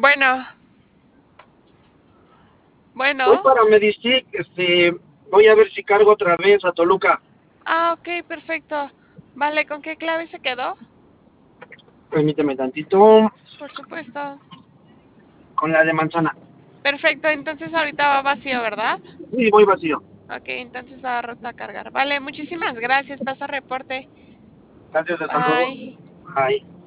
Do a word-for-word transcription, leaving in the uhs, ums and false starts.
Bueno, Voy bueno. para Medistic, este, voy a ver si cargo otra vez a Toluca. Ah, ok, perfecto. Vale, ¿con qué clave se quedó? Permíteme tantito, Por supuesto. con la de manzana. Perfecto, entonces ahorita va vacío, ¿verdad? Sí, voy vacío. Ok, entonces va roto a cargar. Vale, muchísimas gracias. Pasa reporte. Gracias, hasta luego. Bye. Bye.